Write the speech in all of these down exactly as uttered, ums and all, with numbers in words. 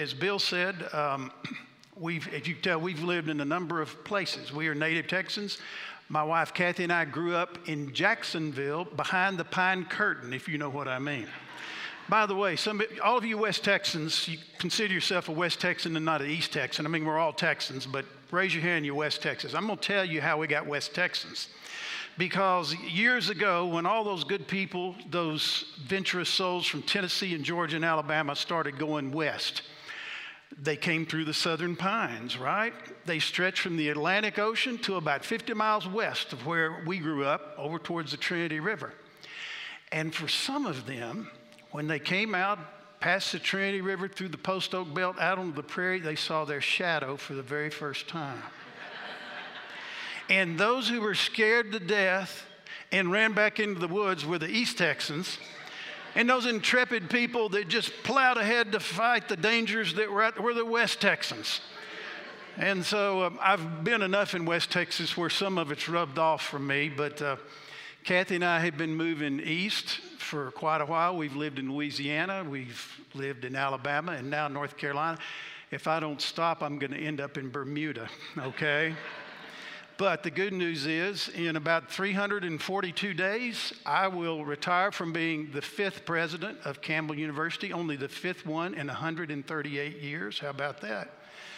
as Bill said, um, we've, as you can tell, we've lived in a number of places. We are native Texans. My wife, Kathy, and I grew up in Jacksonville behind the Pine Curtain, if you know what I mean. By the way, some, all of you West Texans, you consider yourself a West Texan and not an East Texan. I mean, we're all Texans, but raise your hand, you're West Texans. I'm going to tell you how we got West Texans. Because years ago, when all those good people, those venturous souls from Tennessee and Georgia and Alabama started going west, they came through the Southern Pines, right? They stretched from the Atlantic Ocean to about fifty miles west of where we grew up, over towards the Trinity River. And for some of them, when they came out past the Trinity River through the Post Oak Belt out onto the prairie, they saw their shadow for the very first time. And those who were scared to death and ran back into the woods were the East Texans. And those intrepid people that just plowed ahead to fight the dangers that were out were the West Texans. And so um, I've been enough in West Texas where some of it's rubbed off from me, but uh, Kathy and I have been moving east for quite a while. We've lived in Louisiana, we've lived in Alabama, and now North Carolina. If I don't stop, I'm going to end up in Bermuda, okay? But the good news is, in about three hundred forty-two days, I will retire from being the fifth president of Campbell University, only the fifth one in one hundred thirty-eight years. How about that?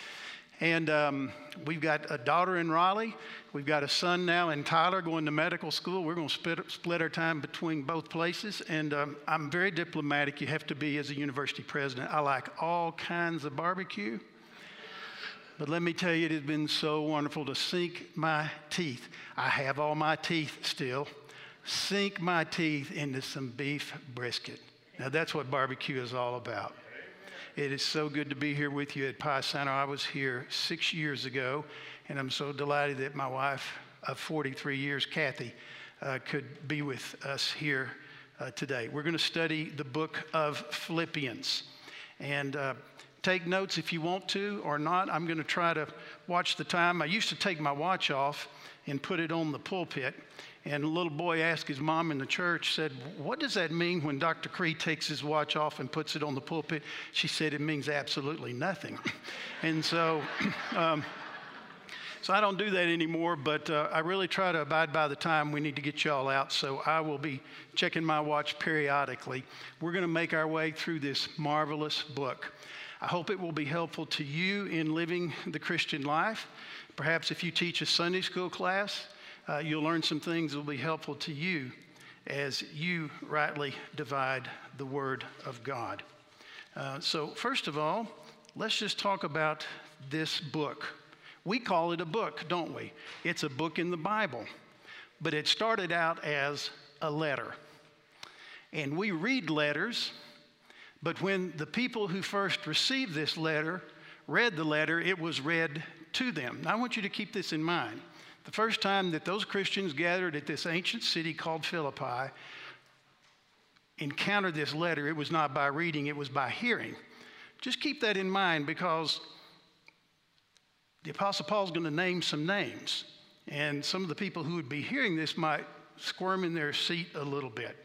And um, we've got a daughter in Raleigh. We've got a son now in Tyler going to medical school. We're going to split, split our time between both places. And um, I'm very diplomatic. You have to be as a university president. I like all kinds of barbecue. But let me tell you, it has been so wonderful to sink my teeth. I have all my teeth still. Sink my teeth into some beef brisket. Now, that's what barbecue is all about. It is so good to be here with you at Pie Center. I was here six years ago, and I'm so delighted that my wife of forty-three years, Kathy, uh, could be with us here uh, today. We're going to study the book of Philippians. And uh, take notes if you want to or not. I'm going to try to watch the time. I used to take my watch off and put it on the pulpit. And a little boy asked his mom in the church, said, what does that mean when Doctor Cree takes his watch off and puts it on the pulpit? She said, it means absolutely nothing. And so, um, so I don't do that anymore, but uh, I really try to abide by the time we need to get y'all out. So I will be checking my watch periodically. We're going to make our way through this marvelous book. I hope it will be helpful to you in living the Christian life. Perhaps if you teach a Sunday school class, uh, you'll learn some things that will be helpful to you as you rightly divide the Word of God. Uh, so first of all, let's just talk about this book. We call it a book, don't we? It's a book in the Bible, but it started out as a letter. And we read letters, but when the people who first received this letter read the letter, it was read to them. Now, I want you to keep this in mind. The first time that those Christians gathered at this ancient city called Philippi encountered this letter, it was not by reading, it was by hearing. Just keep that in mind, because the Apostle Paul is going to name some names, and some of the people who would be hearing this might squirm in their seat a little bit.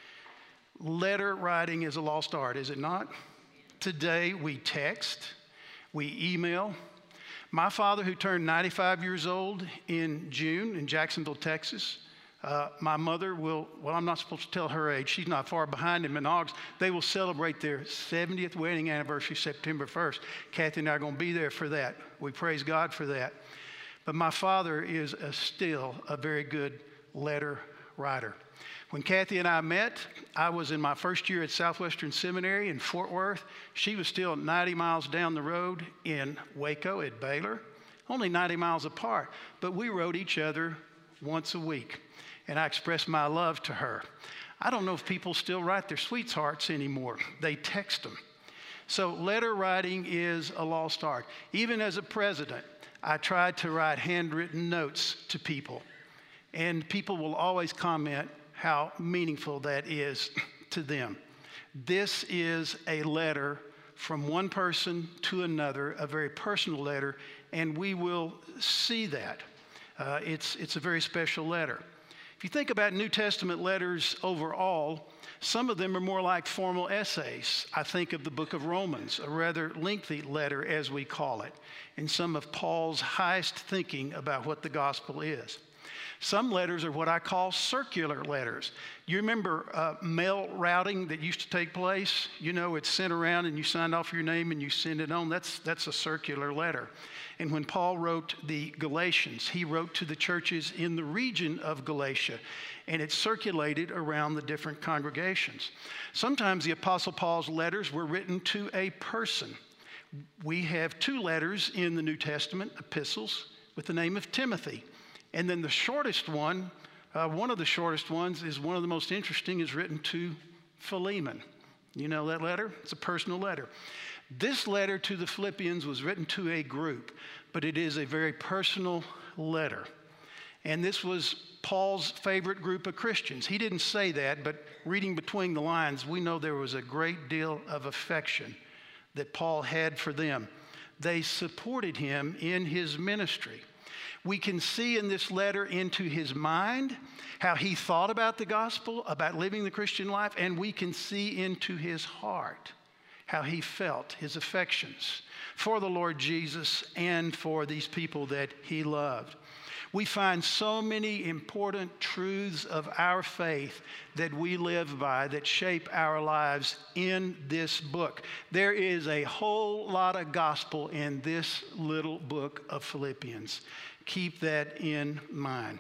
Letter writing is a lost art, is it not? Today we text, we email. My father, who turned ninety-five years old in June in Jacksonville, Texas, uh, my mother will, well, I'm not supposed to tell her age. She's not far behind him in August. They will celebrate their seventieth wedding anniversary September first. Kathy and I are going to be there for that. We praise God for that. But my father is a, still a very good letter writer. When Kathy and I met, I was in my first year at Southwestern Seminary in Fort Worth. She was still ninety miles down the road in Waco at Baylor, only ninety miles apart. But we wrote each other once a week, and I expressed my love to her. I don't know if people still write their sweethearts anymore. They text them. So letter writing is a lost art. Even as a president, I tried to write handwritten notes to people, and people will always comment how meaningful that is to them. This is a letter from one person to another, a very personal letter, and we will see that. Uh, it's, it's a very special letter. If you think about New Testament letters overall, Some of them are more like formal essays. I think of the book of Romans, a rather lengthy letter, as we call it, and some of Paul's highest thinking about what the gospel is. Some letters are what I call circular letters. You remember uh, mail routing that used to take place? You know, it's sent around and you signed off your name and you send it on. That's, that's a circular letter. And when Paul wrote the Galatians, he wrote to the churches in the region of Galatia, and it circulated around the different congregations. Sometimes the Apostle Paul's letters were written to a person. We have two letters in the New Testament, epistles, with the name of Timothy. And then the shortest one, uh, one of the shortest ones is one of the most interesting, is written to Philemon. You know that letter? It's a personal letter. This letter to the Philippians was written to a group, but it is a very personal letter. And this was Paul's favorite group of Christians. He didn't say that, but reading between the lines, we know there was a great deal of affection that Paul had for them. They supported him in his ministry. We can see in this letter into his mind, how he thought about the gospel, about living the Christian life, and we can see into his heart, how he felt, his affections for the Lord Jesus and for these people that he loved. We find so many important truths of our faith that we live by that shape our lives in this book. There is a whole lot of gospel in this little book of Philippians. Keep that in mind.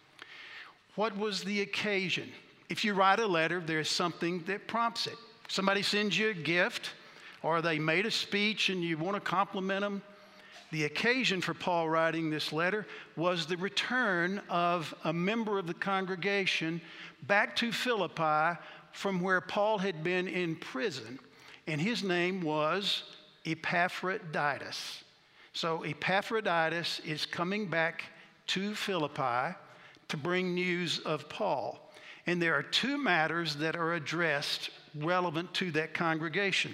What was the occasion? If you write a letter, there's something that prompts it. Somebody sends you a gift, or they made a speech and you want to compliment them. The occasion for Paul writing this letter was the return of a member of the congregation back to Philippi from where Paul had been in prison, and his name was Epaphroditus. So Epaphroditus is coming back to Philippi to bring news of Paul. And there are two matters that are addressed relevant to that congregation.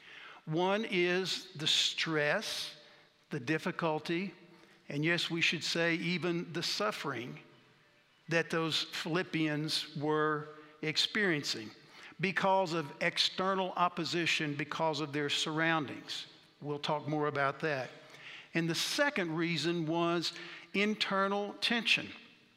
One is the stress, the difficulty, and yes, we should say even the suffering that those Philippians were experiencing because of external opposition, because of their surroundings. We'll talk more about that. And the second reason was internal tension.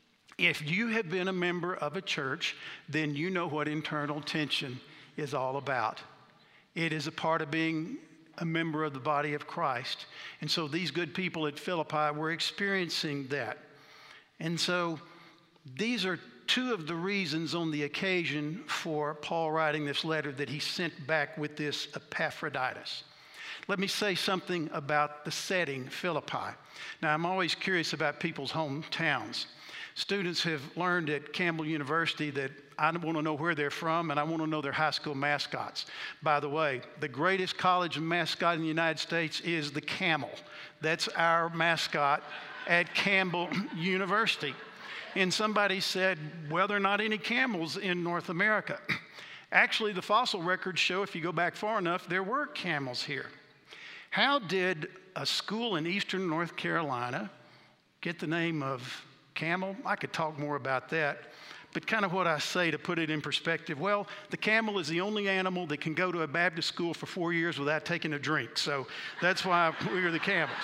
If you have been a member of a church, then you know what internal tension is all about. It is a part of being a member of the body of Christ. And so these good people at Philippi were experiencing that. And so these are two of the reasons on the occasion for Paul writing this letter that he sent back with this Epaphroditus. Let me say something about the setting, Philippi. Now, I'm always curious about people's hometowns. Students have learned at Campbell University that I want to know where they're from, and I want to know their high school mascots. By the way, the greatest college mascot in the United States is the camel. That's our mascot at Campbell University. And somebody said, well, there are not any camels in North America. Actually, the fossil records show, if you go back far enough, there were camels here. How did a school in eastern North Carolina get the name of camel? I could talk more about that, but kind of what I say to put it in perspective. Well, the camel is the only animal that can go to a Baptist school for four years without taking a drink, so that's why we are the camels.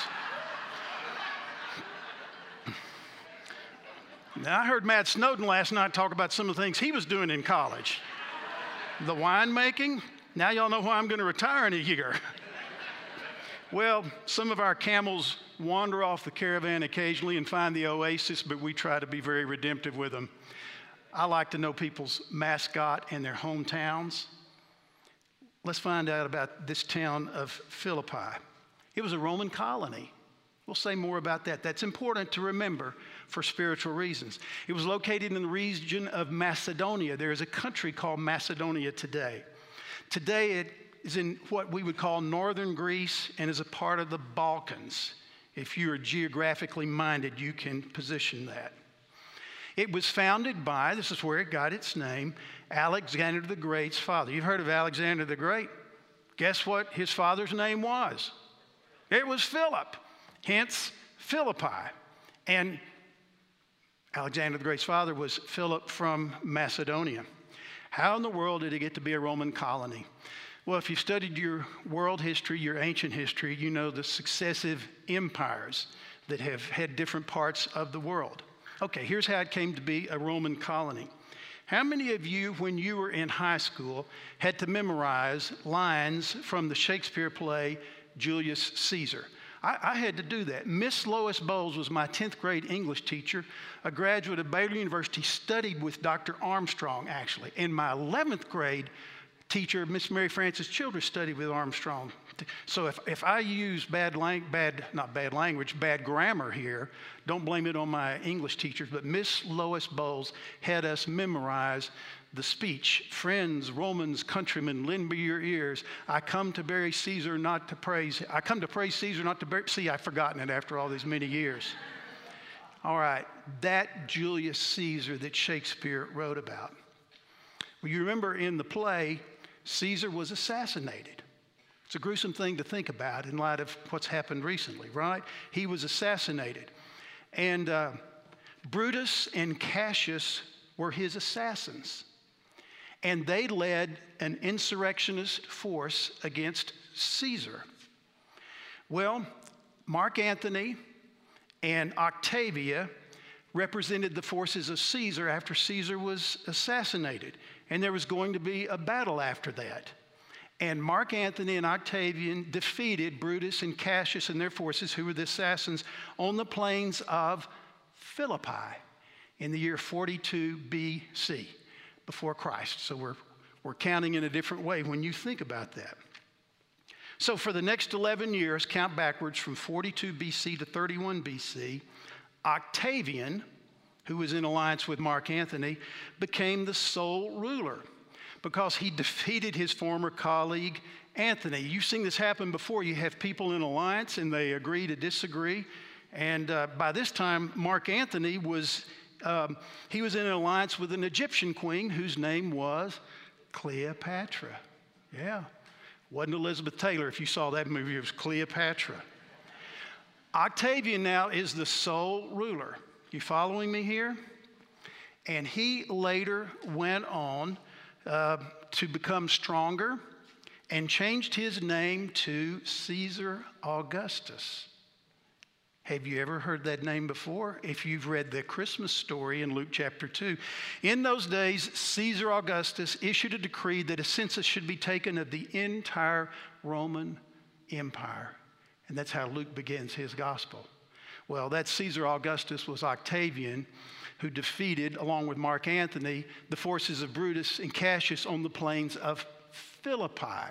Now, I heard Matt Snowden last night talk about some of the things he was doing in college. The winemaking, now y'all know why I'm going to retire in a year. Well, some of our camels wander off the caravan occasionally and find the oasis, but we try to be very redemptive with them. I like to know people's mascot and their hometowns. Let's find out about this town of Philippi. It was a Roman colony. We'll say more about that. That's important to remember for spiritual reasons. It was located in the region of Macedonia. There is a country called Macedonia today. Today it is in what we would call northern Greece and is a part of the Balkans. If you are geographically minded, you can position that. It was founded by, this is where it got its name, Alexander the Great's father. You've heard of Alexander the Great. Guess what his father's name was? It was Philip, hence Philippi. And Alexander the Great's father was Philip from Macedonia. How in the world did it get to be a Roman colony? Well, if you've studied your world history, your ancient history, you know the successive empires that have had different parts of the world. Okay, here's how it came to be a Roman colony. How many of you, when you were in high school, had to memorize lines from the Shakespeare play Julius Caesar? I, I had to do that. Miss Lois Bowles was my tenth grade English teacher, a graduate of Baylor University, studied with Doctor Armstrong, actually. And my eleventh grade teacher, Miss Mary Frances Childress, studied with Armstrong. So if, if I use bad, lang- bad, not bad language, bad grammar here, don't blame it on my English teachers, but Miss Lois Bowles had us memorize the speech, friends, Romans, countrymen, lend me your ears. I come to bury Caesar, not to praise. I come to praise Caesar, not to bury. See, I've forgotten it after all these many years. All right, that Julius Caesar that Shakespeare wrote about. Well, you remember in the play, Caesar was assassinated. It's a gruesome thing to think about in light of what's happened recently, right? He was assassinated. And uh, Brutus and Cassius were his assassins. And they led an insurrectionist force against Caesar. Well, Mark Antony and Octavia represented the forces of Caesar after Caesar was assassinated. And there was going to be a battle after that. And Mark Antony and Octavian defeated Brutus and Cassius and their forces, who were the assassins, on the plains of Philippi in the year forty-two B C, before Christ. So we're, we're counting in a different way when you think about that. So for the next eleven years, count backwards from forty-two B C to thirty-one B C, Octavian, who was in alliance with Mark Antony, became the sole ruler because he defeated his former colleague, Antony. You've seen this happen before. You have people in alliance and they agree to disagree. And uh, by this time, Mark Antony was, um, he was in an alliance with an Egyptian queen whose name was Cleopatra. Yeah, wasn't Elizabeth Taylor. If you saw that movie, it was Cleopatra. Octavian now is the sole ruler. You following me here? And he later went on uh, to become stronger and changed his name to Caesar Augustus. Have you ever heard that name before? If you've read the Christmas story in Luke chapter two. In those days, Caesar Augustus issued a decree that a census should be taken of the entire Roman Empire. And that's how Luke begins his gospel. Well, that Caesar Augustus was Octavian, who defeated, along with Mark Antony, the forces of Brutus and Cassius on the plains of Philippi,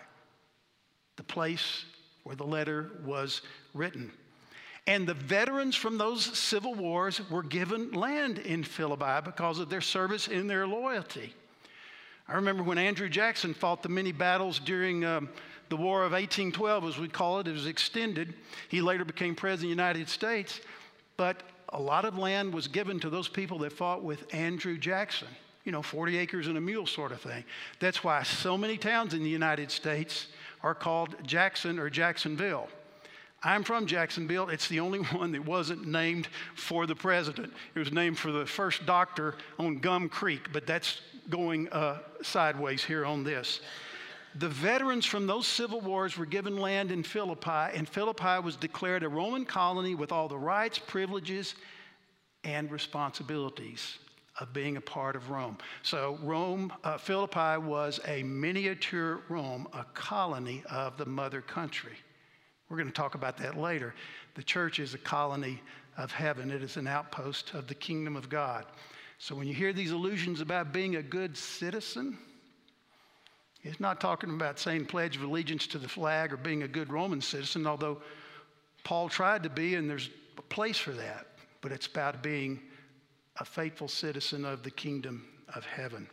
the place where the letter was written. And the veterans from those civil wars were given land in Philippi because of their service and their loyalty. I remember when Andrew Jackson fought the many battles during um, the War of eighteen twelve, as we call it. It was extended. He later became president of the United States. But a lot of land was given to those people that fought with Andrew Jackson. You know, forty acres and a mule sort of thing. That's why so many towns in the United States are called Jackson or Jacksonville. I'm from Jacksonville. It's the only one that wasn't named for the president. It was named for the first doctor on Gum Creek, but that's going uh, sideways here on this. The veterans from those civil wars were given land in Philippi, and Philippi was declared a Roman colony with all the rights, privileges, and responsibilities of being a part of Rome. So Rome, uh, Philippi was a miniature Rome, a colony of the mother country. We're going to talk about that later. The church is a colony of heaven. It is an outpost of the kingdom of God. So when you hear these allusions about being a good citizen, it's not talking about saying pledge of allegiance to the flag or being a good Roman citizen, although Paul tried to be, and there's a place for that. But it's about being a faithful citizen of the kingdom of heaven.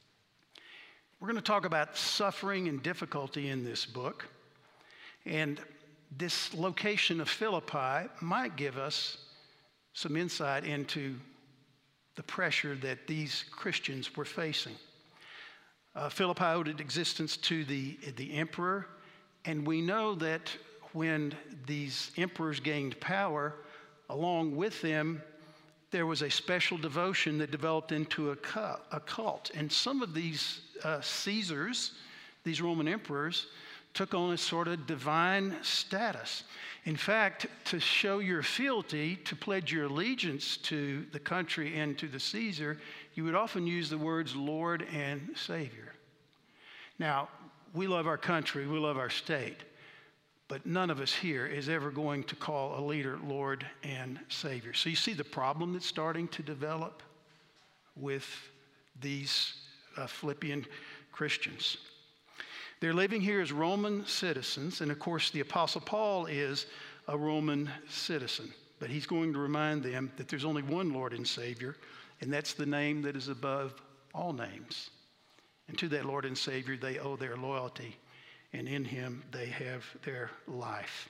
We're going to talk about suffering and difficulty in this book. And this location of Philippi might give us some insight into the pressure that these Christians were facing. Uh, Philippi owed its existence to the, the emperor, and we know that when these emperors gained power, along with them, there was a special devotion that developed into a cu- a cult. And some of these uh, Caesars, these Roman emperors, took on a sort of divine status. In fact, to show your fealty, to pledge your allegiance to the country and to the Caesar, you would often use the words Lord and Savior. Now, we love our country, we love our state, but none of us here is ever going to call a leader Lord and Savior. So you see the problem that's starting to develop with these uh, Philippian Christians. They're living here as Roman citizens, and of course the Apostle Paul is a Roman citizen, but he's going to remind them that there's only one Lord and Savior, and that's the name that is above all names. And to that Lord and Savior they owe their loyalty, and in him they have their life.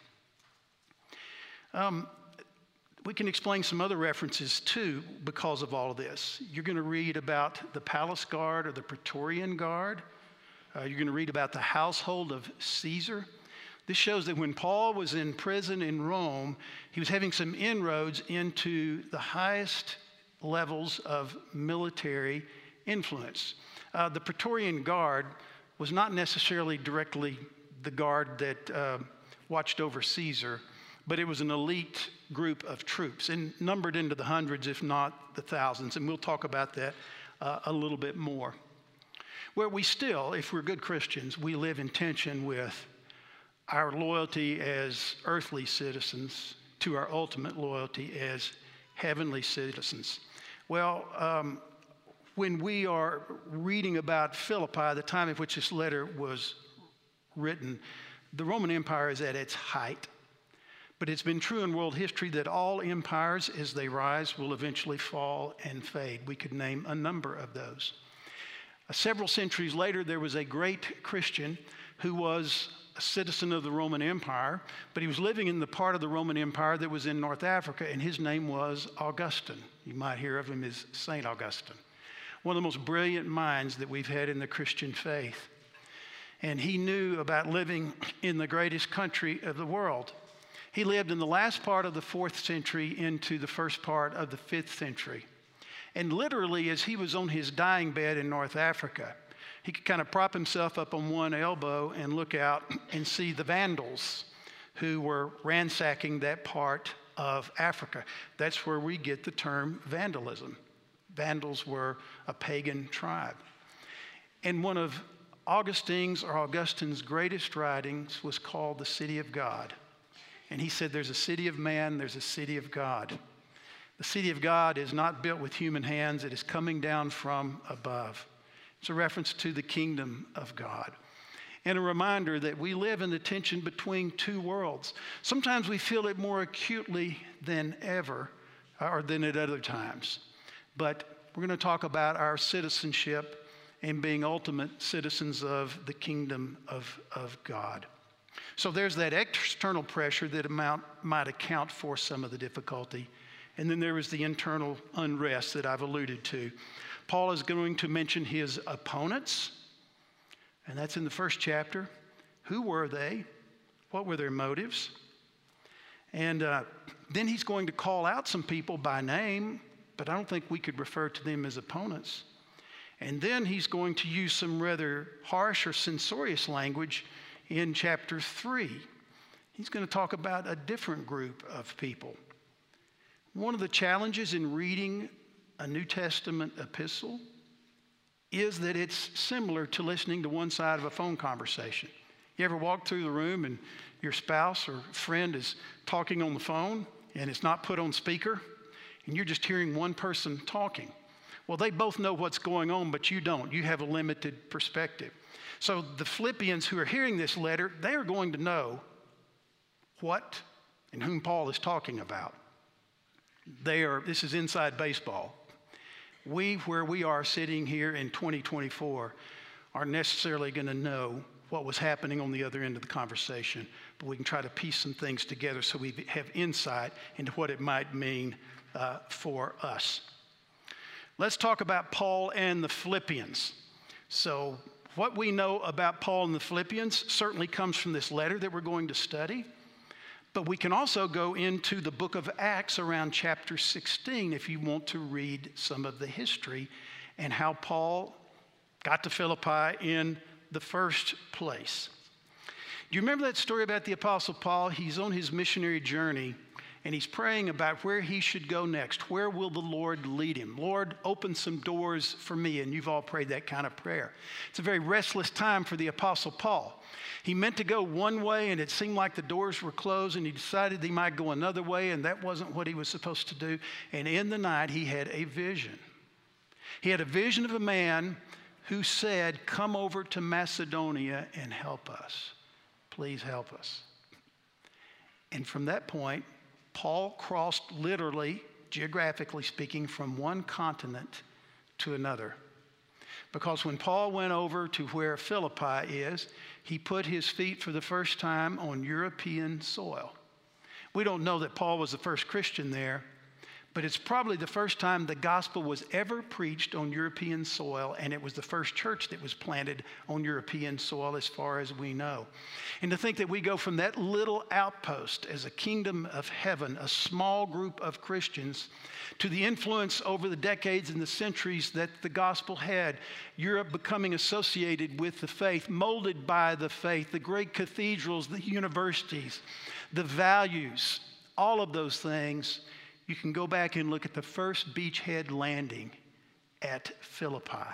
Um, we can explain some other references too because of all of this. You're going to read about the palace guard or the Praetorian Guard. Uh, you're going to read about the household of Caesar. This shows that when Paul was in prison in Rome, he was having some inroads into the highest levels of military influence. Uh, the Praetorian Guard was not necessarily directly the guard that uh, watched over Caesar, but it was an elite group of troops and numbered into the hundreds, if not the thousands. And we'll talk about that uh, a little bit more. Where we still, if we're good Christians, we live in tension with our loyalty as earthly citizens to our ultimate loyalty as heavenly citizens. Well, um, when we are reading about Philippi, the time at which this letter was written, the Roman Empire is at its height. But it's been true in world history that all empires, as they rise, will eventually fall and fade. We could name a number of those. Uh, several centuries later, there was a great Christian who was a citizen of the Roman Empire, but he was living in the part of the Roman Empire that was in North Africa, and his name was Augustine. You might hear of him as Saint Augustine, one of the most brilliant minds that we've had in the Christian faith. And he knew about living in the greatest country of the world. He lived in the last part of the fourth century into the first part of the fifth century. And literally, as he was on his dying bed in North Africa, he could kind of prop himself up on one elbow and look out and see the Vandals who were ransacking that part of Africa. That's where we get the term vandalism. Vandals were a pagan tribe. And one of Augustine's or Augustine's greatest writings was called The City of God. And he said there's a city of man, there's a city of God. The city of God is not built with human hands. It is coming down from above. It's a reference to the kingdom of God. And a reminder that we live in the tension between two worlds. Sometimes we feel it more acutely than ever, or than at other times. But we're going to talk about our citizenship and being ultimate citizens of the kingdom of, of God. So there's that external pressure that amount, might account for some of the difficulty. And then there is the internal unrest that I've alluded to. Paul is going to mention his opponents, and that's in the first chapter. Who were they? What were their motives? And uh, then he's going to call out some people by name, but I don't think we could refer to them as opponents. And then he's going to use some rather harsh or censorious language in chapter three. He's going to talk about a different group of people. One of the challenges in reading a New Testament epistle is that it's similar to listening to one side of a phone conversation. You ever walk through the room and your spouse or friend is talking on the phone and it's not put on speaker and you're just hearing one person talking? Well, they both know what's going on, but you don't. You have a limited perspective. So the Philippians who are hearing this letter, they are going to know what and whom Paul is talking about. They are, this is inside baseball. We, where we are sitting here in twenty twenty-four, aren't necessarily going to know what was happening on the other end of the conversation, but we can try to piece some things together so we have insight into what it might mean uh, for us. Let's talk about Paul and the Philippians. So what we know about Paul and the Philippians certainly comes from this letter that we're going to study. But we can also go into the book of Acts around chapter sixteen if you want to read some of the history and how Paul got to Philippi in the first place. Do you remember that story about the Apostle Paul? He's on his missionary journey, and he's praying about where he should go next. Where will the Lord lead him? Lord, open some doors for me. And you've all prayed that kind of prayer. It's a very restless time for the Apostle Paul. He meant to go one way, and it seemed like the doors were closed, and he decided he might go another way, and that wasn't what he was supposed to do. And in the night, he had a vision. He had a vision of a man who said, come over to Macedonia and help us. Please help us. And from that point, Paul crossed literally, geographically speaking, from one continent to another. Because when Paul went over to where Philippi is, he put his feet for the first time on European soil. We don't know that Paul was the first Christian there, but it's probably the first time the gospel was ever preached on European soil, and it was the first church that was planted on European soil as far as we know. And to think that we go from that little outpost as a kingdom of heaven, a small group of Christians, to the influence over the decades and the centuries that the gospel had, Europe becoming associated with the faith, molded by the faith, the great cathedrals, the universities, the values, all of those things. You can go back and look at the first beachhead landing at Philippi.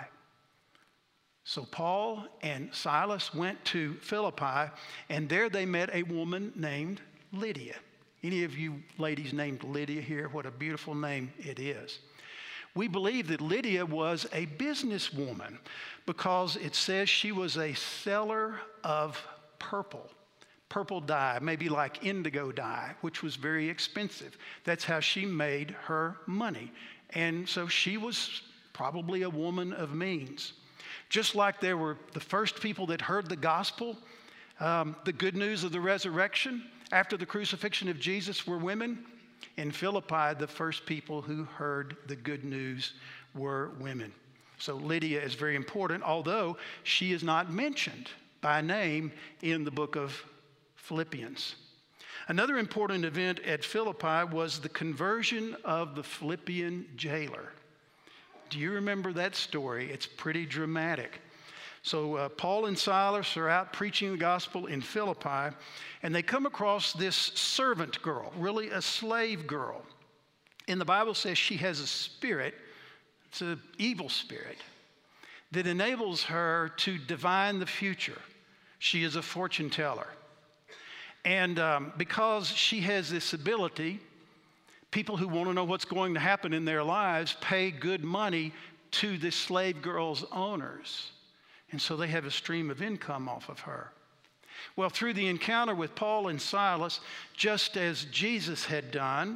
So Paul and Silas went to Philippi, and there they met a woman named Lydia. Any of you ladies named Lydia here? What a beautiful name it is. We believe that Lydia was a businesswoman because it says she was a seller of purple. Purple dye, maybe like indigo dye, which was very expensive. That's how she made her money. And so she was probably a woman of means. Just like there were the first people that heard the gospel, um, the good news of the resurrection after the crucifixion of Jesus were women. In Philippi, the first people who heard the good news were women. So Lydia is very important, although she is not mentioned by name in the book of Philippians. Another important event at Philippi was the conversion of the Philippian jailer. Do you remember that story? It's pretty dramatic. So uh, Paul and Silas are out preaching the gospel in Philippi, and they come across this servant girl, really a slave girl. And the Bible says she has a spirit, it's an evil spirit, that enables her to divine the future. She is a fortune teller. And um, because she has this ability, people who want to know what's going to happen in their lives pay good money to this slave girl's owners. And so they have a stream of income off of her. Well, through the encounter with Paul and Silas, just as Jesus had done,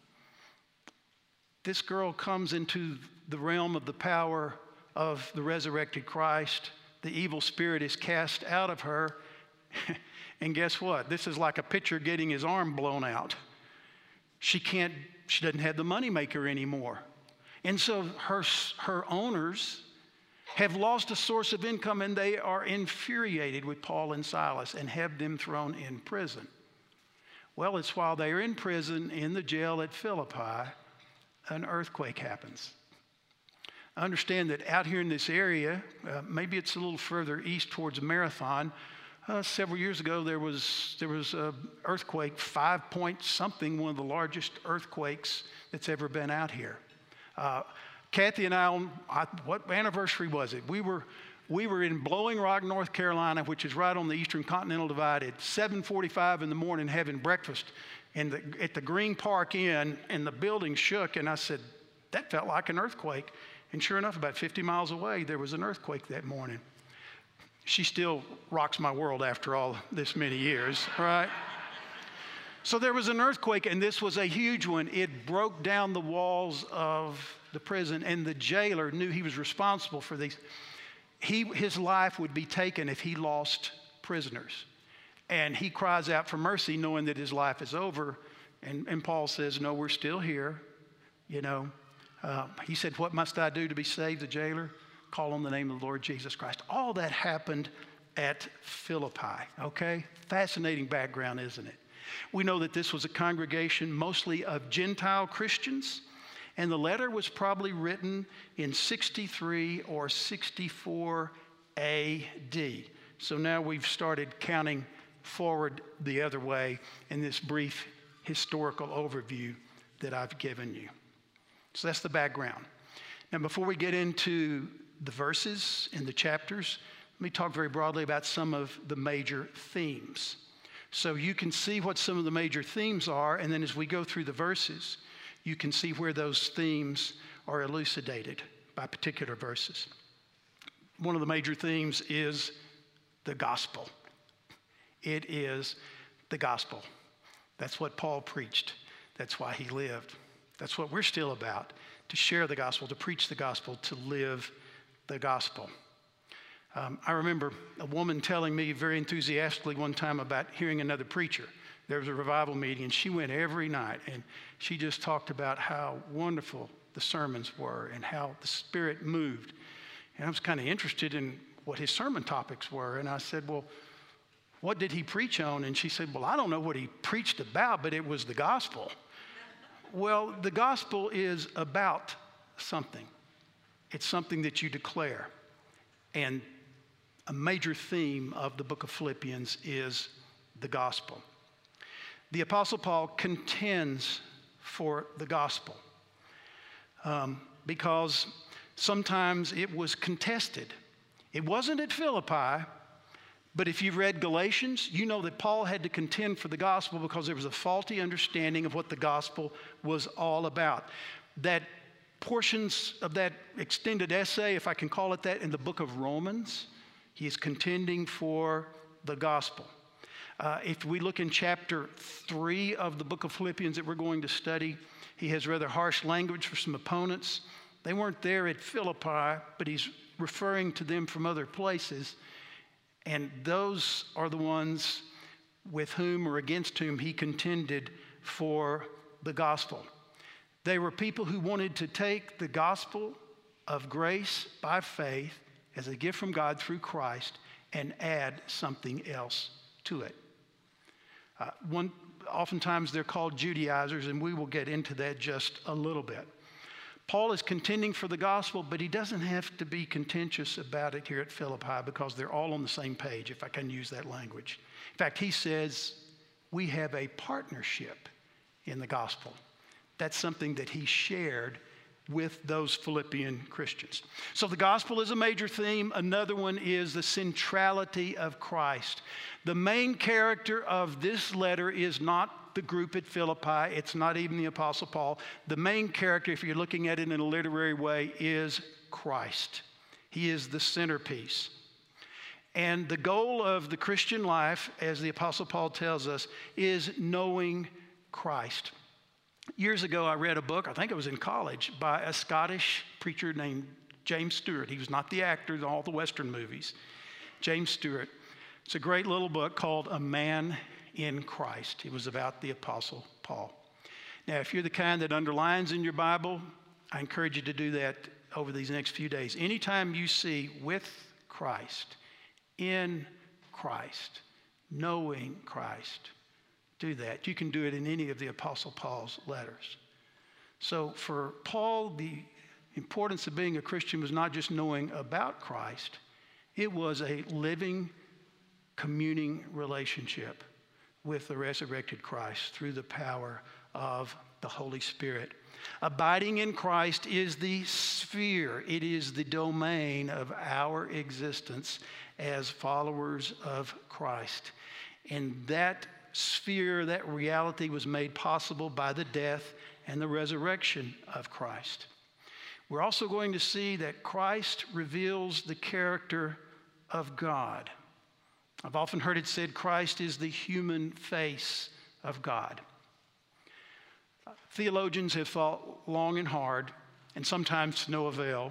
this girl comes into the realm of the power of the resurrected Christ. The evil spirit is cast out of her. And guess what? This is like a pitcher getting his arm blown out. She can't, she doesn't have the moneymaker anymore. And so her, her owners have lost a source of income, and they are infuriated with Paul and Silas and have them thrown in prison. Well, it's while they are in prison in the jail at Philippi, an earthquake happens. I understand that out here in this area, uh, maybe it's a little further east towards Marathon, Uh, several years ago, there was there was an earthquake, five point something, one of the largest earthquakes that's ever been out here. Uh, Kathy and I, on I, what anniversary was it? We were we were in Blowing Rock, North Carolina, which is right on the Eastern Continental Divide, at seven forty-five in the morning, having breakfast in the, at the Green Park Inn, and the building shook. And I said, that felt like an earthquake. And sure enough, about fifty miles away, there was an earthquake that morning. She still rocks my world after all this many years, right? So there was an earthquake, and this was a huge one. It broke down the walls of the prison, and the jailer knew he was responsible for these. He, his life would be taken if he lost prisoners. And he cries out for mercy, knowing that his life is over. And, and Paul says, no, we're still here. You know, uh, he said, what must I do to be saved, the jailer? Call on the name of the Lord Jesus Christ. All that happened at Philippi, okay? Fascinating background, isn't it? We know that this was a congregation mostly of Gentile Christians, and the letter was probably written in sixty-three or sixty-four A D. So now we've started counting forward the other way in this brief historical overview that I've given you. So that's the background. Now, before we get into the verses and the chapters, let me talk very broadly about some of the major themes. So you can see what some of the major themes are, and then as we go through the verses, you can see where those themes are elucidated by particular verses. One of the major themes is the gospel. It is the gospel. That's what Paul preached. That's why he lived. That's what we're still about, to share the gospel, to preach the gospel, to live the gospel. Um, I remember a woman telling me very enthusiastically one time about hearing another preacher. There was a revival meeting, and she went every night, and she just talked about how wonderful the sermons were and how the Spirit moved. And I was kind of interested in what his sermon topics were, and I said, well, what did he preach on? And she said, well, I don't know what he preached about, but it was the gospel. Well, the gospel is about something. It's something that you declare. And a major theme of the book of Philippians is the gospel. The Apostle Paul contends for the gospel um, because sometimes it was contested. It wasn't at Philippi, but if you've read Galatians, you know that Paul had to contend for the gospel because there was a faulty understanding of what the gospel was all about. That portions of that extended essay, if I can call it that, in the book of Romans, he is contending for the gospel. Uh, if we look in chapter three of the book of Philippians that we're going to study, he has rather harsh language for some opponents. They weren't there at Philippi, but he's referring to them from other places. And those are the ones with whom or against whom he contended for the gospel. They were people who wanted to take the gospel of grace by faith as a gift from God through Christ and add something else to it. Uh, one, oftentimes they're called Judaizers, and we will get into that just a little bit. Paul is contending for the gospel, but he doesn't have to be contentious about it here at Philippi because they're all on the same page, if I can use that language. In fact, he says we have a partnership in the gospel. That's something that he shared with those Philippian Christians. So the gospel is a major theme. Another one is the centrality of Christ. The main character of this letter is not the group at Philippi. It's not even the Apostle Paul. The main character, if you're looking at it in a literary way, is Christ. He is the centerpiece. And the goal of the Christian life, as the Apostle Paul tells us, is knowing Christ. Years ago, I read a book, I think it was in college, by a Scottish preacher named James Stewart. He was not the actor in all the Western movies. James Stewart. It's a great little book called A Man in Christ. It was about the Apostle Paul. Now, if you're the kind that underlines in your Bible, I encourage you to do that over these next few days. Anytime you see with Christ, in Christ, knowing Christ, do that. You can do it in any of the Apostle Paul's letters. So for Paul, the importance of being a Christian was not just knowing about Christ. It was a living, communing relationship with the resurrected Christ through the power of the Holy Spirit. Abiding in Christ is the sphere. It is the domain of our existence as followers of Christ. And that sphere, that reality was made possible by the death and the resurrection of Christ. We're also going to see that Christ reveals the character of God. I've often heard it said Christ is the human face of God. Theologians have thought long and hard, and sometimes to no avail,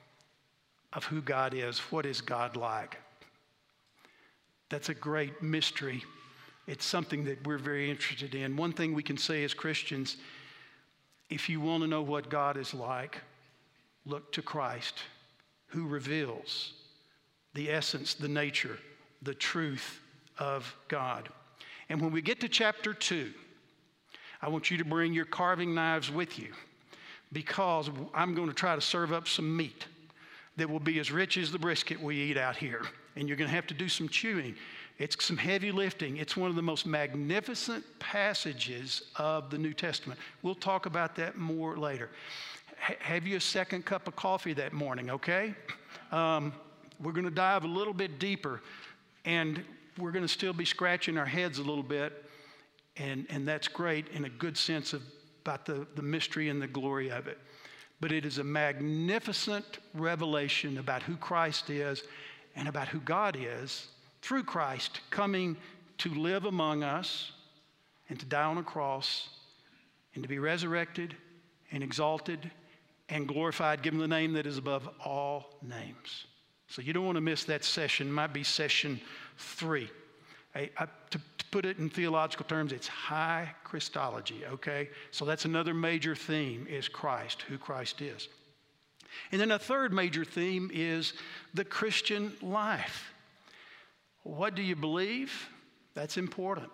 of who God is. What is God like? That's a great mystery. It's something that we're very interested in. One thing we can say as Christians, if you want to know what God is like, look to Christ, who reveals the essence, the nature, the truth of God. And when we get to chapter two, I want you to bring your carving knives with you, because I'm going to try to serve up some meat that will be as rich as the brisket we eat out here. And you're going to have to do some chewing. It's some heavy lifting. It's one of the most magnificent passages of the New Testament. We'll talk about that more later. H- have you a second cup of coffee that morning, okay? Um, we're going to dive a little bit deeper, and we're going to still be scratching our heads a little bit, and, and that's great in a good sense of about the, the mystery and the glory of it. But it is a magnificent revelation about who Christ is and about who God is through Christ coming to live among us and to die on a cross and to be resurrected and exalted and glorified, given the name that is above all names. So you don't want to miss that session. It might be session three. I, I, to, to put it in theological terms, it's high Christology, okay? So that's another major theme, is Christ, who Christ is. And then a third major theme is the Christian life. What do you believe? That's important.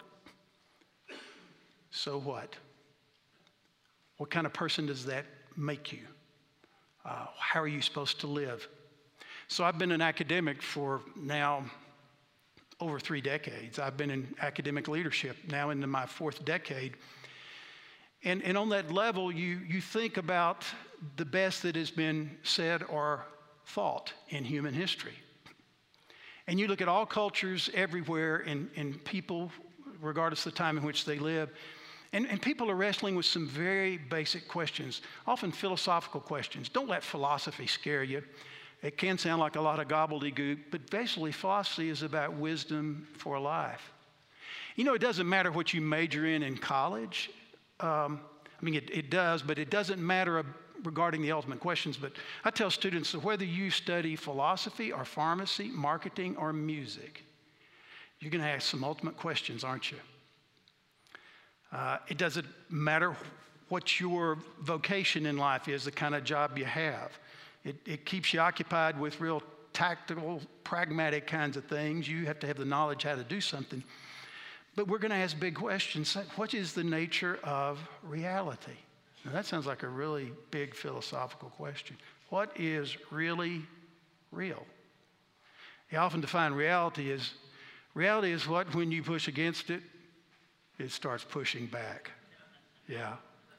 So what? What kind of person does that make you? Uh, how are you supposed to live? So I've been an academic for now over three decades. I've been in academic leadership now into my fourth decade. And, and on that level, you, you think about the best that has been said or thought in human history. And you look at all cultures everywhere, and, and people, regardless of the time in which they live, and, and people are wrestling with some very basic questions, often philosophical questions. Don't let philosophy scare you. It can sound like a lot of gobbledygook, but basically philosophy is about wisdom for life. You know, it doesn't matter what you major in in college. Um, I mean, it, it does, but it doesn't matter regarding the ultimate questions. But I tell students that whether you study philosophy or pharmacy, marketing, or music, you're going to ask some ultimate questions, aren't you? Uh, it doesn't matter what your vocation in life is, the kind of job you have. It, it keeps you occupied with real tactical, pragmatic kinds of things. You have to have the knowledge how to do something. But we're going to ask big questions. What is the nature of reality? Now, that sounds like a really big philosophical question. What is really real? You often define reality as, reality is what, when you push against it, it starts pushing back. Yeah.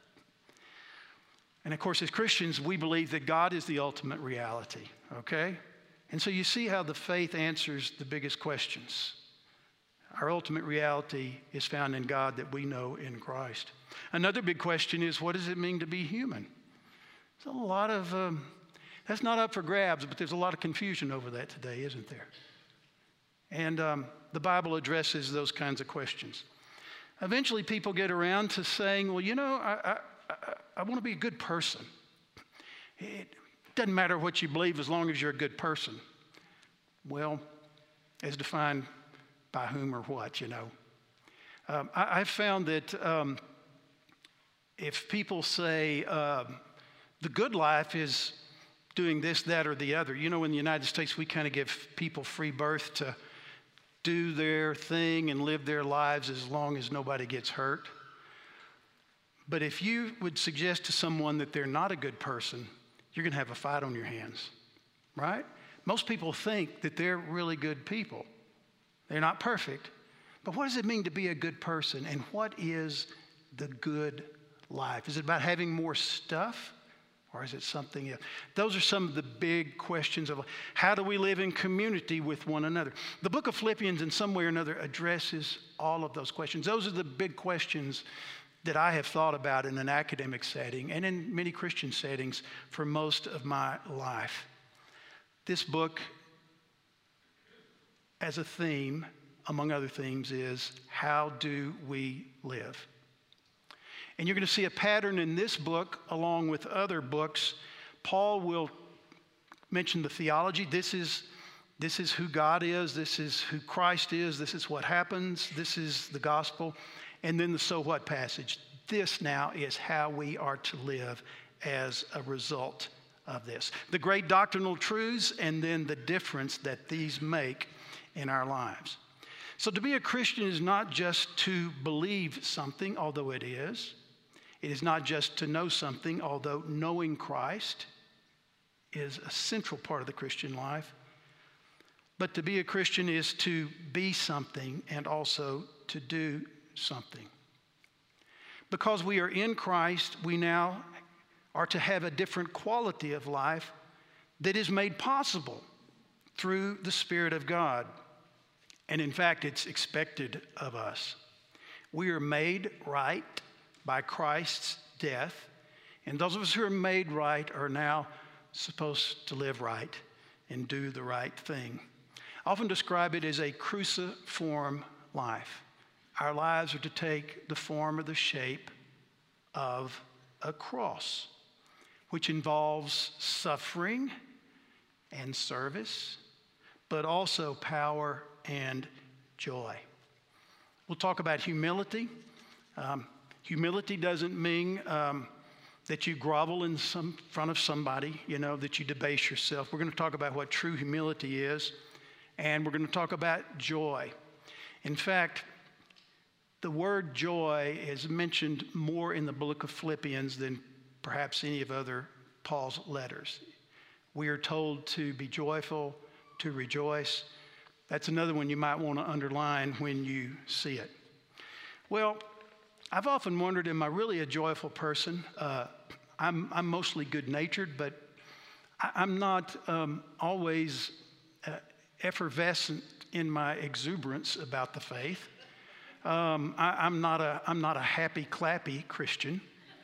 And of course, as Christians, we believe that God is the ultimate reality, okay? And so you see how the faith answers the biggest questions. Our ultimate reality is found in God that we know in Christ. Another big question is, what does it mean to be human? There's a lot of, um, that's not up for grabs, but there's a lot of confusion over that today, isn't there? And um, the Bible addresses those kinds of questions. Eventually, people get around to saying, well, you know, I, I, I, I want to be a good person. It doesn't matter what you believe as long as you're a good person. Well, as defined by whom or what, you know. Um, I, I've found that um, if people say um, the good life is doing this, that, or the other, you know, in the United States, we kind of give people free birth to do their thing and live their lives as long as nobody gets hurt. But if you would suggest to someone that they're not a good person, you're going to have a fight on your hands, right? Most people think that they're really good people. They're not perfect. But what does it mean to be a good person? And what is the good life? Is it about having more stuff? Or is it something else? Those are some of the big questions of how do we live in community with one another? The book of Philippians in some way or another addresses all of those questions. Those are the big questions that I have thought about in an academic setting and in many Christian settings for most of my life. This book, as a theme, among other themes, is how do we live? And you're going to see a pattern in this book along with other books. Paul will mention the theology. This is, this is who God is. This is who Christ is. This is what happens. This is the gospel. And then the so what passage. This now is how we are to live as a result of this. The great doctrinal truths and then the difference that these make in our lives. So to be a Christian is not just to believe something, although it is. It is not just to know something, although knowing Christ is a central part of the Christian life. But to be a Christian is to be something and also to do something. Because we are in Christ, we now are to have a different quality of life that is made possible through the Spirit of God. And in fact, it's expected of us. We are made right by Christ's death, and those of us who are made right are now supposed to live right and do the right thing. I often describe it as a cruciform life. Our lives are to take the form or the shape of a cross, which involves suffering and service, but also power and joy. We'll talk about humility. Um, humility doesn't mean um, that you grovel in some front of somebody, you know, that you debase yourself. We're going to talk about what true humility is, and we're going to talk about joy. In fact, the word joy is mentioned more in the book of Philippians than perhaps any of other Paul's letters. We are told to be joyful, to rejoice. That's another one you might want to underline when you see it. Well, I've often wondered, am I really a joyful person? Uh, I'm, I'm mostly good-natured, but I, I'm not um, always uh, effervescent in my exuberance about the faith. Um, I, I'm not a I'm not a happy clappy Christian,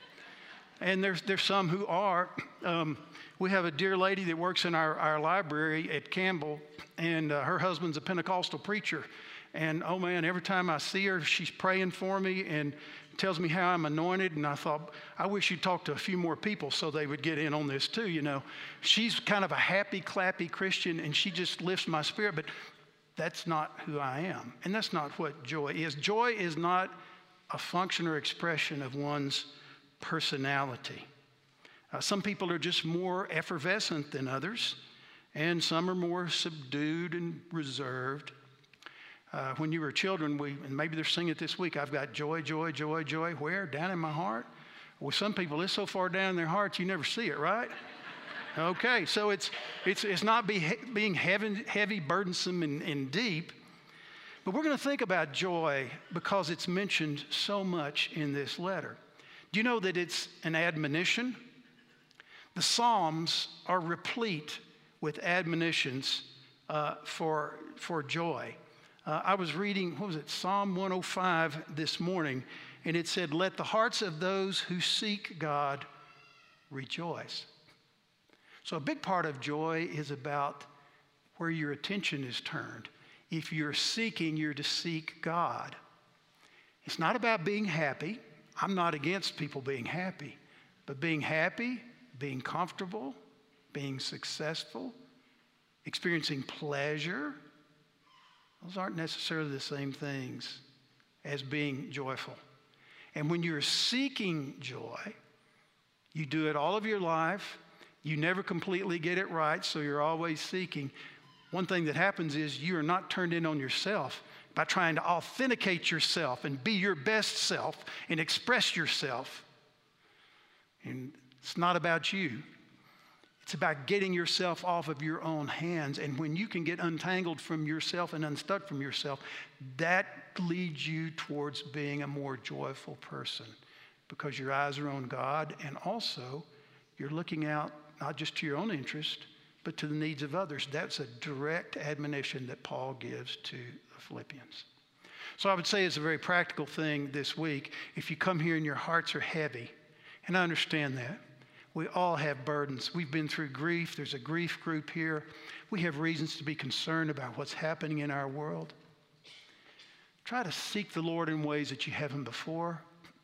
and there's there's some who are. Um, we have a dear lady that works in our, our library at Campbell, and uh, her husband's a Pentecostal preacher. And oh man, every time I see her, she's praying for me and tells me how I'm anointed. And I thought, I wish you'd talk to a few more people so they would get in on this too. You know, she's kind of a happy clappy Christian, and she just lifts my spirit. But that's not who I am. And that's not what joy is. Joy is not a function or expression of one's personality. Uh, some people are just more effervescent than others, and some are more subdued and reserved. Uh, when you were children, we, and maybe they're singing it this week, I've got joy, joy, joy, joy. Where? Down in my heart? Well, some people, it's so far down in their hearts, you never see it, right? Okay, so it's it's it's not be, being heavy, heavy burdensome, and, and deep. But we're going to think about joy because it's mentioned so much in this letter. Do you know that it's an admonition? The Psalms are replete with admonitions uh, for, for joy. Uh, I was reading, what was it, Psalm one oh five this morning, and it said, "Let the hearts of those who seek God rejoice." So a big part of joy is about where your attention is turned. If you're seeking, you're to seek God. It's not about being happy. I'm not against people being happy, but being happy, being comfortable, being successful, experiencing pleasure, those aren't necessarily the same things as being joyful. And when you're seeking joy, you do it all of your life. You never completely get it right, so you're always seeking. One thing that happens is you are not turned in on yourself by trying to authenticate yourself and be your best self and express yourself. And it's not about you. It's about getting yourself off of your own hands. And when you can get untangled from yourself and unstuck from yourself, that leads you towards being a more joyful person because your eyes are on God, and also you're looking out not just to your own interest, but to the needs of others. That's a direct admonition that Paul gives to the Philippians. So I would say it's a very practical thing this week. If you come here and your hearts are heavy, and I understand that. We all have burdens. We've been through grief. There's a grief group here. We have reasons to be concerned about what's happening in our world. Try to seek the Lord in ways that you haven't before,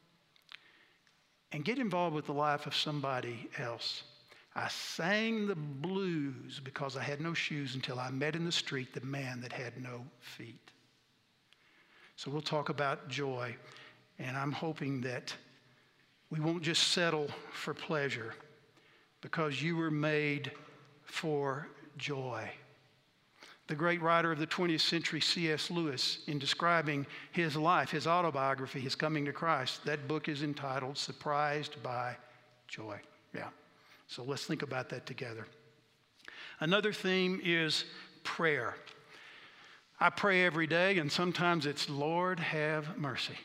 and get involved with the life of somebody else. I sang the blues because I had no shoes until I met in the street the man that had no feet. So we'll talk about joy, and I'm hoping that we won't just settle for pleasure, because you were made for joy. The great writer of the twentieth century, C S Lewis, in describing his life, his autobiography, his coming to Christ, that book is entitled Surprised by Joy. Yeah. So let's think about that together. Another theme is prayer. I pray every day, and sometimes it's, Lord, have mercy.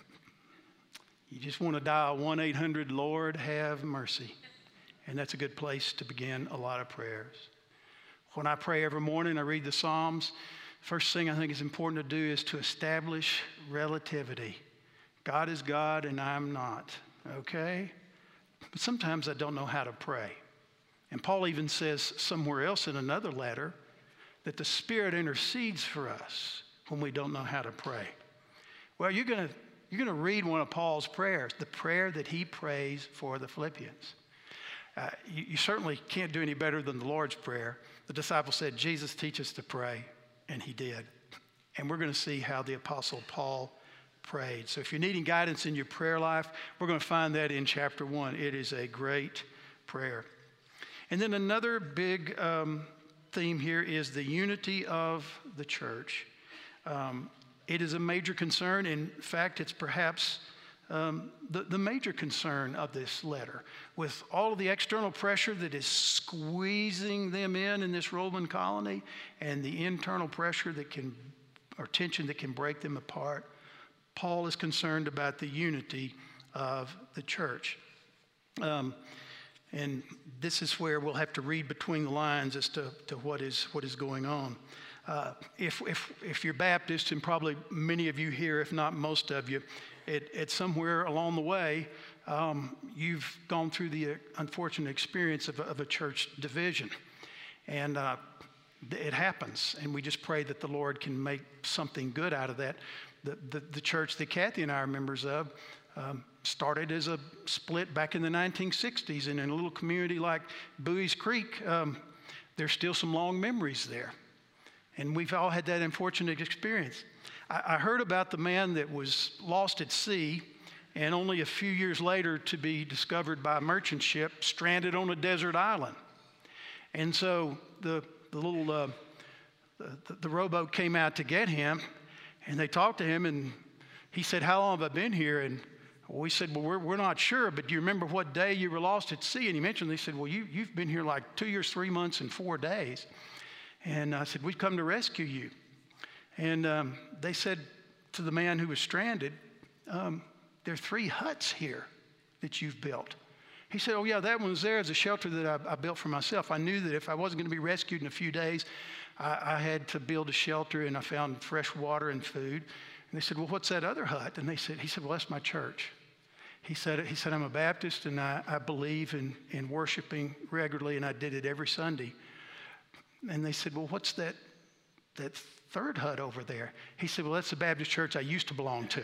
You just want to dial one eight hundred, Lord, have mercy. And that's a good place to begin a lot of prayers. When I pray every morning, I read the Psalms. First thing I think is important to do is to establish relativity. God is God and I'm not, okay? But sometimes I don't know how to pray. And Paul even says somewhere else in another letter that the Spirit intercedes for us when we don't know how to pray. Well, you're going to you're going to read one of Paul's prayers, the prayer that he prays for the Philippians. Uh, you, you certainly can't do any better than the Lord's Prayer. The disciples said, Jesus, teach us to pray, and he did. And we're going to see how the Apostle Paul prayed. So if you're needing guidance in your prayer life, we're going to find that in chapter one. It is a great prayer. And then another big um, theme here is the unity of the church. Um, it is a major concern. In fact, it's perhaps Um, the, the major concern of this letter, with all of the external pressure that is squeezing them in in this Roman colony and the internal pressure that can, or tension that can break them apart, Paul is concerned about the unity of the church. Um, and this is where we'll have to read between the lines as to, to what is what is going on. Uh, if, if, if you're Baptist, and probably many of you here, if not most of you, It, it's somewhere along the way, um, you've gone through the unfortunate experience of a, of a church division. And uh, it happens, and we just pray that the Lord can make something good out of that. The, the, the church that Kathy and I are members of um, started as a split back in the nineteen sixties, and in a little community like Bowie's Creek, um, there's still some long memories there. And we've all had that unfortunate experience. I heard about the man that was lost at sea and only a few years later to be discovered by a merchant ship stranded on a desert island. And so the, the little, uh, the, the rowboat came out to get him, and they talked to him, and he said, how long have I been here? And we said, well, we're, we're not sure, but do you remember what day you were lost at sea? And he mentioned, they said, well, you, you've been here like two years, three months, and four days. And I said, we've come to rescue you. And um, they said to the man who was stranded, um, there are three huts here that you've built. He said, oh, yeah, that one was there as a shelter that I, I built for myself. I knew that if I wasn't going to be rescued in a few days, I, I had to build a shelter, and I found fresh water and food. And they said, well, what's that other hut? And they said, he said, well, that's my church. He said, he said I'm a Baptist, and I, I believe in, in worshiping regularly, and I did it every Sunday. And they said, well, what's that, that third hut over there? He said, well, that's the Baptist church I used to belong to.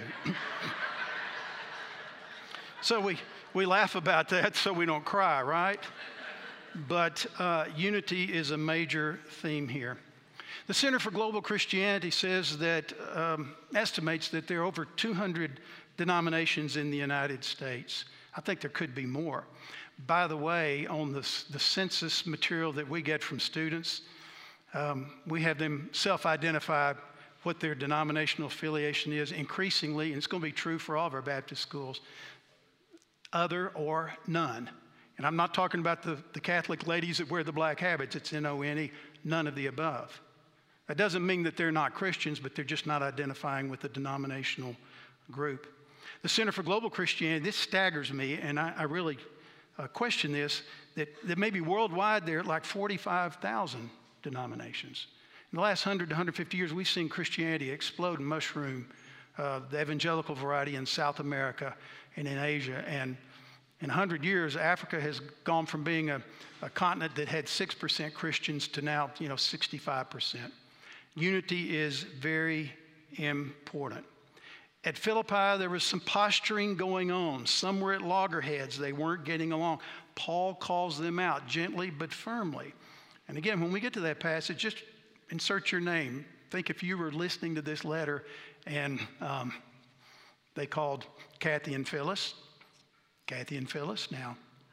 So we, we laugh about that so we don't cry, right? But uh, unity is a major theme here. The Center for Global Christianity says that, um, estimates that there are over two hundred denominations in the United States. I think there could be more. By the way, on the, the census material that we get from students, um, we have them self-identify what their denominational affiliation is increasingly, and it's going to be true for all of our Baptist schools, other or none. And I'm not talking about the, the Catholic ladies that wear the black habits. It's N O N E, none of the above. That doesn't mean that they're not Christians, but they're just not identifying with the denominational group. The Center for Global Christianity, this staggers me, and I, I really uh, question this, that, that maybe worldwide there are like forty-five thousand denominations. In the last one hundred to one hundred fifty years, we've seen Christianity explode and mushroom, uh, the evangelical variety in South America and in Asia. And in one hundred years, Africa has gone from being a, a continent that had six percent Christians to now, you know, sixty-five percent. Unity is very important. At Philippi, there was some posturing going on. Some were at loggerheads. They weren't getting along. Paul calls them out gently but firmly. And again, when we get to that passage, just insert your name. Think if you were listening to this letter and um, they called Kathy and Phyllis. Kathy and Phyllis. Now,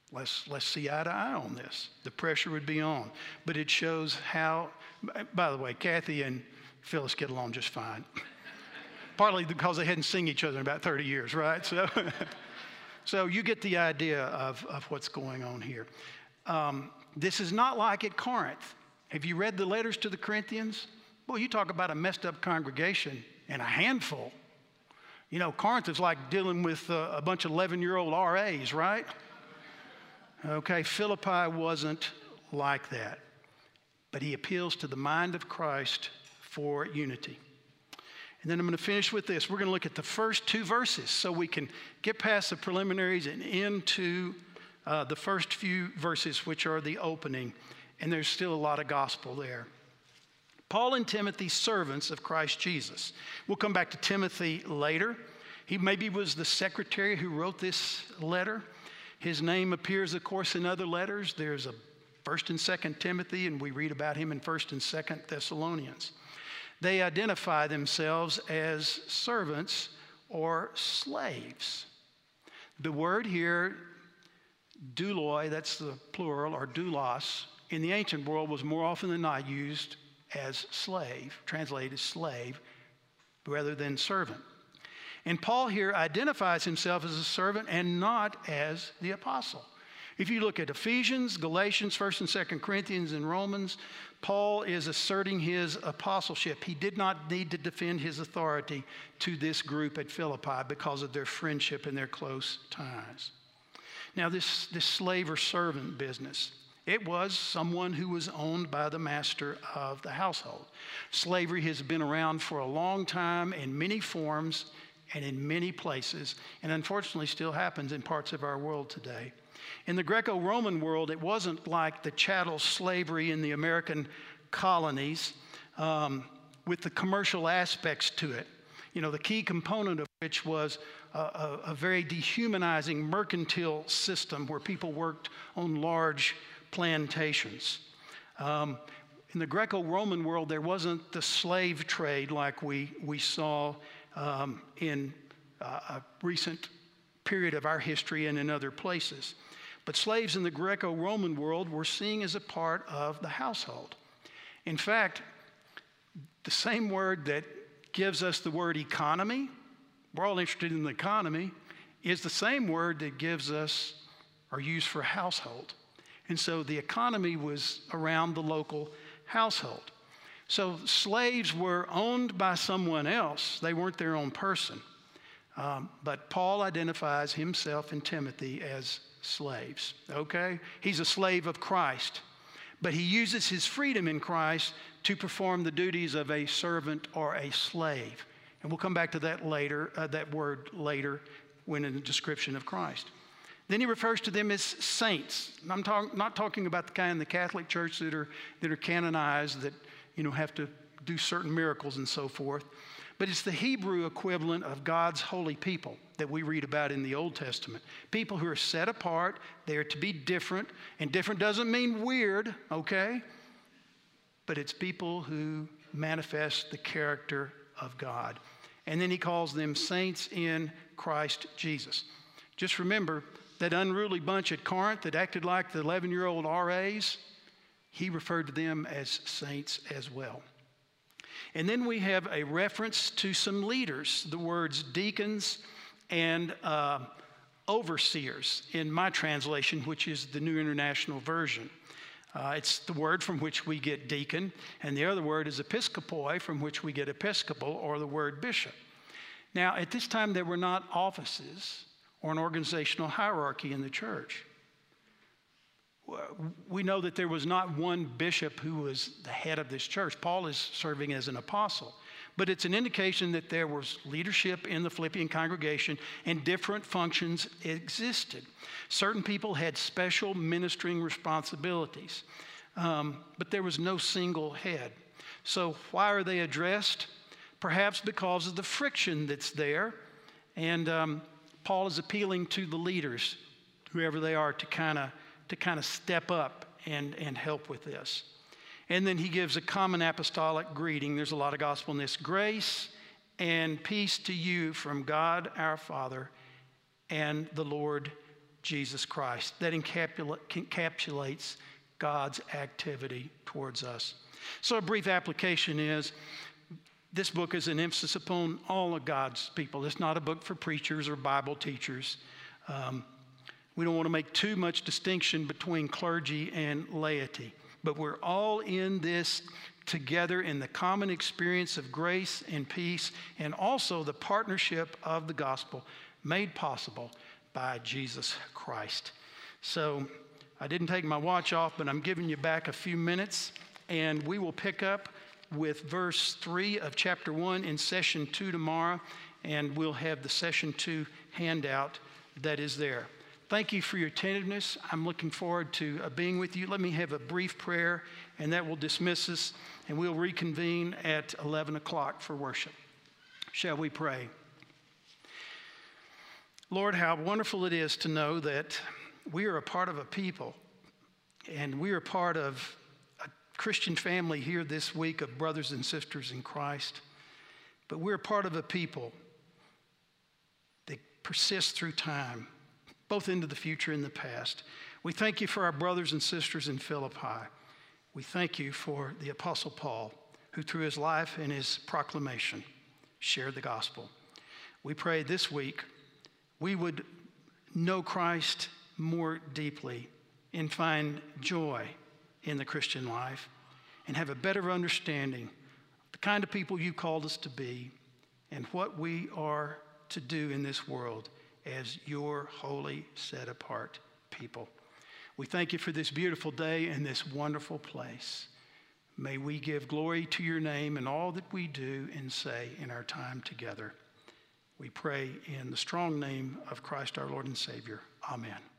Let's, let's see eye to eye on this. The pressure would be on. But it shows how, by the way, Kathy and Phyllis get along just fine. Partly because they hadn't seen each other in about thirty years, right? So, so you get the idea of, of what's going on here. Um, this is not like at Corinth. Have you read the letters to the Corinthians? Well, you talk about a messed up congregation and a handful. You know, Corinth is like dealing with a, a bunch of eleven-year-old R As, right? Okay, Philippi wasn't like that. But he appeals to the mind of Christ for unity. And then I'm going to finish with this. We're going to look at the first two verses so we can get past the preliminaries and into uh, the first few verses, which are the opening. And there's still a lot of gospel there. Paul and Timothy, servants of Christ Jesus. We'll come back to Timothy later. He maybe was the secretary who wrote this letter. His name appears, of course, in other letters. There's a First and Second Timothy, and we read about him in First and Second Thessalonians. They identify themselves as servants or slaves. The word here, douloi, that's the plural, or doulos, in the ancient world was more often than not used as slave, translated as slave, rather than servant. And Paul here identifies himself as a servant and not as the apostle. If you look at Ephesians, Galatians, First and Second Corinthians, and Romans, Paul is asserting his apostleship. He did not need to defend his authority to this group at Philippi because of their friendship and their close ties. Now, this, this slave or servant business, it was someone who was owned by the master of the household. Slavery has been around for a long time in many forms and in many places, and unfortunately still happens in parts of our world today. In the Greco-Roman world, it wasn't like the chattel slavery in the American colonies um, with the commercial aspects to it. You know, the key component of which was a, a, a very dehumanizing mercantile system where people worked on large plantations. Um, in the Greco-Roman world, there wasn't the slave trade like we, we saw um, in uh, a recent period of our history and in other places. But slaves in the Greco-Roman world were seen as a part of the household. In fact, the same word that gives us the word economy, we're all interested in the economy, is the same word that gives us or used for household. And so the economy was around the local household. So slaves were owned by someone else. They weren't their own person. Um, but Paul identifies himself and Timothy as slaves, okay? He's a slave of Christ, but he uses his freedom in Christ to perform the duties of a servant or a slave. And we'll come back to that later, uh, that word later when in the description of Christ. Then he refers to them as saints. And I'm talk, not talking about the kind in the Catholic Church that are, that are canonized, that, you know, have to do certain miracles and so forth. But it's the Hebrew equivalent of God's holy people that we read about in the Old Testament. People who are set apart, they are to be different. And different doesn't mean weird, okay? But it's people who manifest the character of God. And then he calls them saints in Christ Jesus. Just remember that unruly bunch at Corinth that acted like the eleven-year-old R As, he referred to them as saints as well. And then we have a reference to some leaders, the words deacons and uh, overseers in my translation, which is the New International Version. Uh, it's the word from which we get deacon, and the other word is episkopoi, from which we get episcopal, or the word bishop. Now, at this time, there were not offices or an organizational hierarchy in the church. We know that there was not one bishop who was the head of this church. Paul is serving as an apostle. But it's an indication that there was leadership in the Philippian congregation and different functions existed. Certain people had special ministering responsibilities, um, but there was no single head. So why are they addressed? Perhaps because of the friction that's there. And um, Paul is appealing to the leaders, whoever they are, to kind of to kind of step up and, and help with this. And then he gives a common apostolic greeting. There's a lot of gospel in this. Grace and peace to you from God our Father and the Lord Jesus Christ. That encapsula- encapsulates God's activity towards us. So a brief application is, this book is an emphasis upon all of God's people. It's not a book for preachers or Bible teachers. Um, we don't want to make too much distinction between clergy and laity, but we're all in this together in the common experience of grace and peace, and also the partnership of the gospel made possible by Jesus Christ. So I didn't take my watch off, but I'm giving you back a few minutes, and we will pick up with verse three of chapter one in session two tomorrow, and we'll have the session two handout that is there. Thank you for your attentiveness. I'm looking forward to uh, being with you. Let me have a brief prayer, and that will dismiss us, and we'll reconvene at eleven o'clock for worship. Shall we pray? Lord, how wonderful it is to know that we are a part of a people, and we are part of a Christian family here this week of brothers and sisters in Christ. But we're part of a people that persists through time, both into the future and the past. We thank you for our brothers and sisters in Philippi. We thank you for the Apostle Paul, who through his life and his proclamation shared the gospel. We pray this week we would know Christ more deeply and find joy in the Christian life and have a better understanding of the kind of people you called us to be and what we are to do in this world as your holy, set-apart people. We thank you for this beautiful day and this wonderful place. May we give glory to your name in all that we do and say in our time together. We pray in the strong name of Christ our Lord and Savior. Amen.